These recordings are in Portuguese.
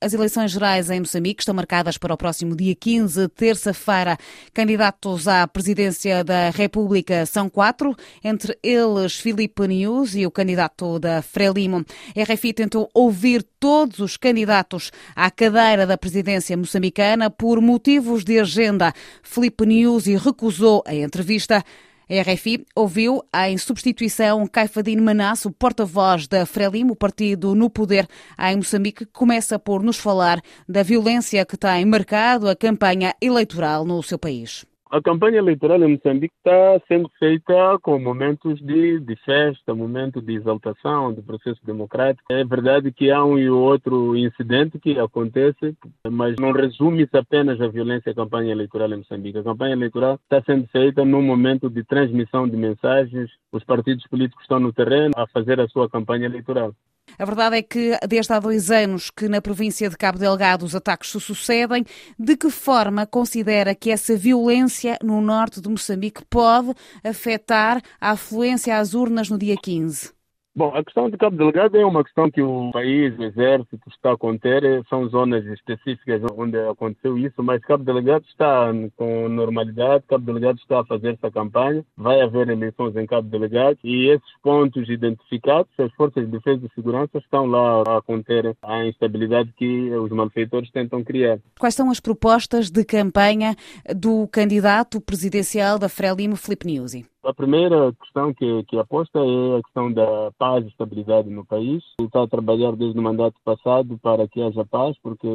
As eleições gerais em Moçambique estão marcadas para o próximo dia 15, terça-feira. Candidatos à presidência da República são 4, entre eles Filipe Nyusi e o candidato da Frelimo. A RFI tentou ouvir todos os candidatos à cadeira da presidência moçambicana por motivos de agenda. Filipe Nyusi recusou a entrevista. A RFI ouviu, em substituição, Caifadine Manasse, o porta-voz da Frelimo, o partido no poder em Moçambique, que começa por nos falar da violência que tem marcado a campanha eleitoral no seu país. A campanha eleitoral em Moçambique está sendo feita com momentos de festa, momentos de exaltação do processo democrático. É verdade que há um e outro incidente que acontece, mas não resume-se apenas a violência da campanha eleitoral em Moçambique. A campanha eleitoral está sendo feita num momento de transmissão de mensagens. Os partidos políticos estão no terreno a fazer a sua campanha eleitoral. A verdade é que desde há 2 anos que na província de Cabo Delgado os ataques se sucedem. De que forma considera que essa violência no norte de Moçambique pode afetar a afluência às urnas no dia 15? Bom, a questão de Cabo Delgado é uma questão que o país, o exército está a conter. São zonas específicas onde aconteceu isso, mas Cabo Delgado está com normalidade. Cabo Delgado está a fazer essa campanha. Vai haver eleições em Cabo Delgado e esses pontos identificados, as forças de defesa e segurança estão lá a conter a instabilidade que os malfeitores tentam criar. Quais são as propostas de campanha do candidato presidencial da Frelimo, Filipe Nyusi? A primeira questão que aposta é a questão da paz e estabilidade no país. Ele está a trabalhar desde o mandato passado para que haja paz, porque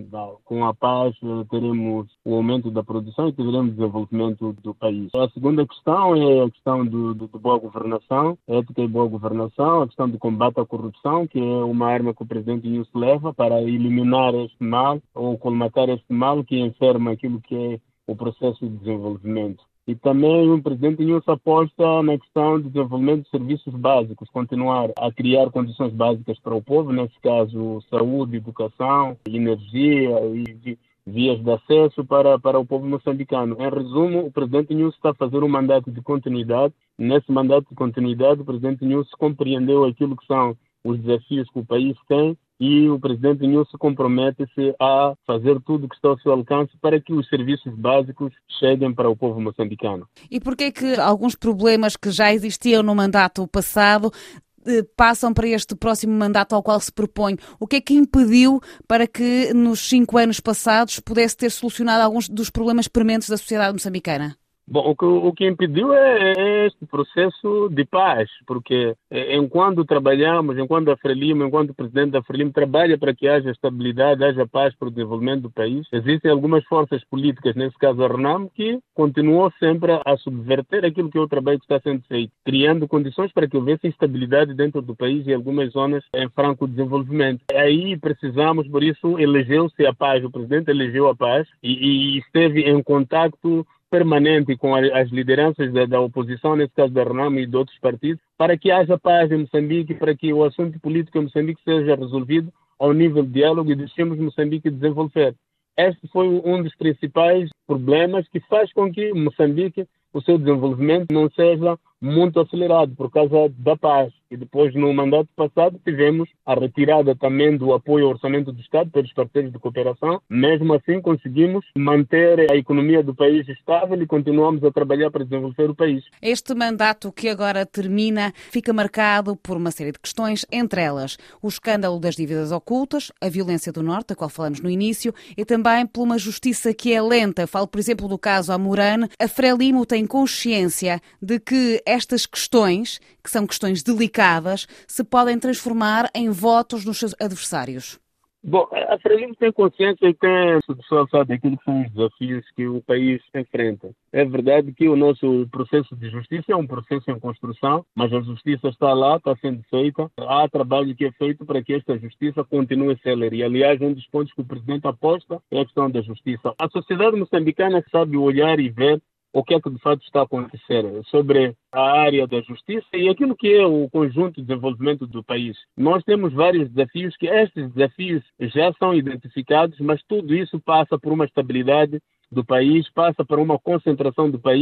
com a paz teremos o aumento da produção e teremos o desenvolvimento do país. A segunda questão é a questão de boa governação, ética e boa governação, a questão do combate à corrupção, que é uma arma que o presidente Nyusi leva para eliminar este mal ou colmatar este mal que enferma aquilo que é o processo de desenvolvimento. E também o presidente Nyusi aposta na questão do desenvolvimento de serviços básicos, continuar a criar condições básicas para o povo, nesse caso saúde, educação, energia e vias de acesso para o povo moçambicano. Em resumo, o presidente Nyusi está a fazer um mandato de continuidade. Nesse mandato de continuidade, o presidente Nyusi compreendeu aquilo que são os desafios que o país tem e o presidente Nyusi compromete-se a fazer tudo o que está ao seu alcance para que os serviços básicos cheguem para o povo moçambicano. E por que é que alguns problemas que já existiam no mandato passado passam para este próximo mandato ao qual se propõe? O que é que impediu para que nos 5 anos passados pudesse ter solucionado alguns dos problemas prementes da sociedade moçambicana? Bom, o que impediu é este processo de paz, porque enquanto trabalhamos, enquanto o presidente da Frelimo trabalha para que haja estabilidade, haja paz para o desenvolvimento do país, existem algumas forças políticas, nesse caso a RENAM, que continuam sempre a subverter aquilo que é o trabalho que está sendo feito, criando condições para que houvesse instabilidade dentro do país e algumas zonas em franco desenvolvimento. Aí precisamos, por isso, elegeu-se a paz, o presidente elegeu a paz e esteve em contacto permanente com as lideranças da oposição, nesse caso da RENAM e de outros partidos, para que haja paz em Moçambique, para que o assunto político em Moçambique seja resolvido ao nível de diálogo e deixemos Moçambique desenvolver. Este foi um dos principais problemas que faz com que Moçambique, o seu desenvolvimento não seja muito acelerado por causa da paz. E depois, no mandato passado, tivemos a retirada também do apoio ao orçamento do Estado pelos parceiros de cooperação. Mesmo assim, conseguimos manter a economia do país estável e continuamos a trabalhar para desenvolver o país. Este mandato que agora termina fica marcado por uma série de questões, entre elas o escândalo das dívidas ocultas, a violência do Norte, da qual falamos no início, e também por uma justiça que é lenta. Falo, por exemplo, do caso Amurane. A Frelimo tem consciência de que estas questões, que são questões delicadas, se podem transformar em votos nos seus adversários? Bom, a Frelimo tem consciência e tem sabe daquilo que são os desafios que o país enfrenta. É verdade que o nosso processo de justiça é um processo em construção, mas a justiça está lá, está sendo feita. Há trabalho que é feito para que esta justiça continue célere. E, aliás, um dos pontos que o presidente aposta é a questão da justiça. A sociedade moçambicana sabe olhar e ver o que é que de fato está a acontecer sobre a área da justiça e aquilo que é o conjunto de desenvolvimento do país. Nós temos vários desafios, que estes desafios já são identificados, mas tudo isso passa por uma estabilidade do país, passa por uma concentração do país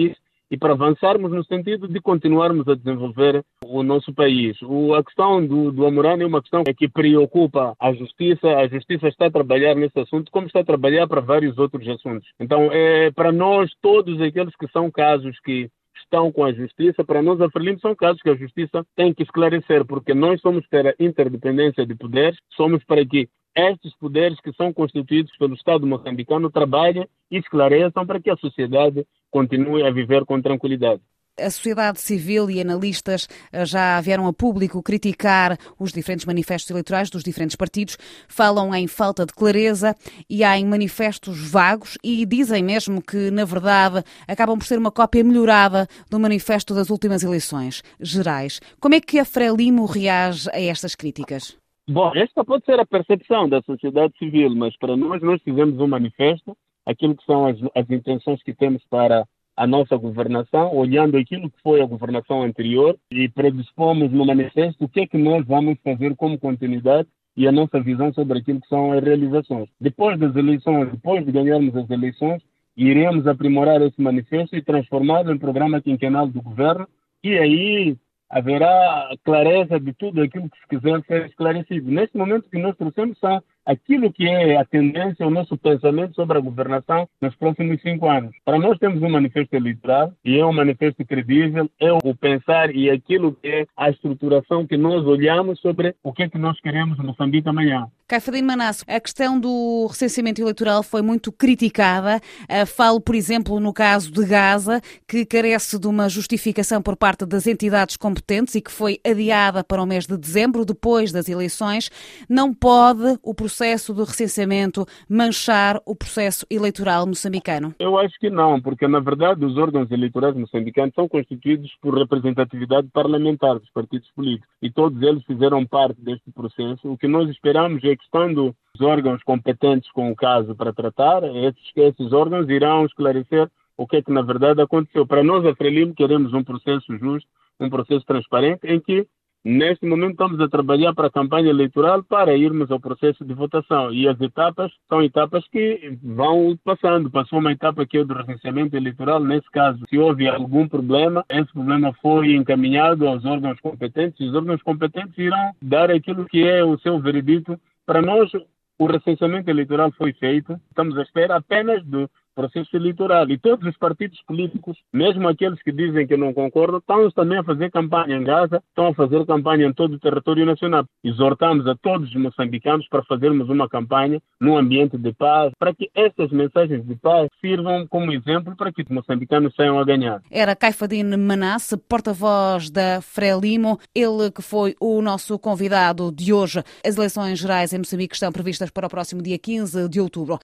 e para avançarmos no sentido de continuarmos a desenvolver o nosso país. A questão do Amurana é uma questão que preocupa a Justiça. A Justiça está a trabalhar nesse assunto, como está a trabalhar para vários outros assuntos. Então, para nós, todos aqueles que são casos que estão com a Justiça, para nós, a Frelimo, são casos que a Justiça tem que esclarecer, porque nós somos para a interdependência de poderes, somos para que estes poderes que são constituídos pelo Estado moçambicano trabalhem e esclareçam para que a sociedade continue a viver com tranquilidade. A sociedade civil e analistas já vieram a público criticar os diferentes manifestos eleitorais dos diferentes partidos, falam em falta de clareza e há em manifestos vagos e dizem mesmo que, na verdade, acabam por ser uma cópia melhorada do manifesto das últimas eleições gerais. Como é que a Frelimo reage a estas críticas? Bom, esta pode ser a percepção da sociedade civil, mas para nós fizemos um manifesto, aquilo que são as intenções que temos para a nossa governação, olhando aquilo que foi a governação anterior e predispomos no manifesto o que é que nós vamos fazer como continuidade e a nossa visão sobre aquilo que são as realizações. Depois das eleições, depois de ganharmos as eleições, iremos aprimorar esse manifesto e transformá-lo em programa quinquenal do governo e aí haverá clareza de tudo aquilo que se quiser ser esclarecido. Neste momento que nós trouxemos são aquilo que é a tendência, o nosso pensamento sobre a governação nos próximos 5 anos. Para nós temos um manifesto eleitoral e é um manifesto credível, é o pensar e aquilo que é a estruturação que nós olhamos sobre o que é que nós queremos no Moçambique amanhã. Caifadine Manasso, a questão do recenseamento eleitoral foi muito criticada. Falo, por exemplo, no caso de Gaza, que carece de uma justificação por parte das entidades competentes e que foi adiada para o mês de dezembro, depois das eleições. Não pode o processo de recenseamento manchar o processo eleitoral moçambicano? Eu acho que não, porque na verdade os órgãos eleitorais moçambicanos são constituídos por representatividade parlamentar dos partidos políticos e todos eles fizeram parte deste processo. O que nós esperamos é que, estando os órgãos competentes com o caso para tratar, esses órgãos irão esclarecer o que é que na verdade aconteceu. Para nós, a Frelimo, queremos um processo justo, um processo transparente, em que neste momento estamos a trabalhar para a campanha eleitoral para irmos ao processo de votação. E as etapas são etapas que vão passando. Passou uma etapa que é do recenseamento eleitoral. Nesse caso, se houve algum problema, esse problema foi encaminhado aos órgãos competentes e os órgãos competentes irão dar aquilo que é o seu veredito. Para nós, o recenseamento eleitoral foi feito. Estamos à espera apenas do processo eleitoral. E todos os partidos políticos, mesmo aqueles que dizem que não concordam, estão também a fazer campanha em Gaza, estão a fazer campanha em todo o território nacional. Exortamos a todos os moçambicanos para fazermos uma campanha num ambiente de paz, para que essas mensagens de paz sirvam como exemplo para que os moçambicanos saiam a ganhar. Era Caifadine Manasse, porta-voz da Frelimo, ele que foi o nosso convidado de hoje. As eleições gerais em Moçambique estão previstas para o próximo dia 15 de outubro.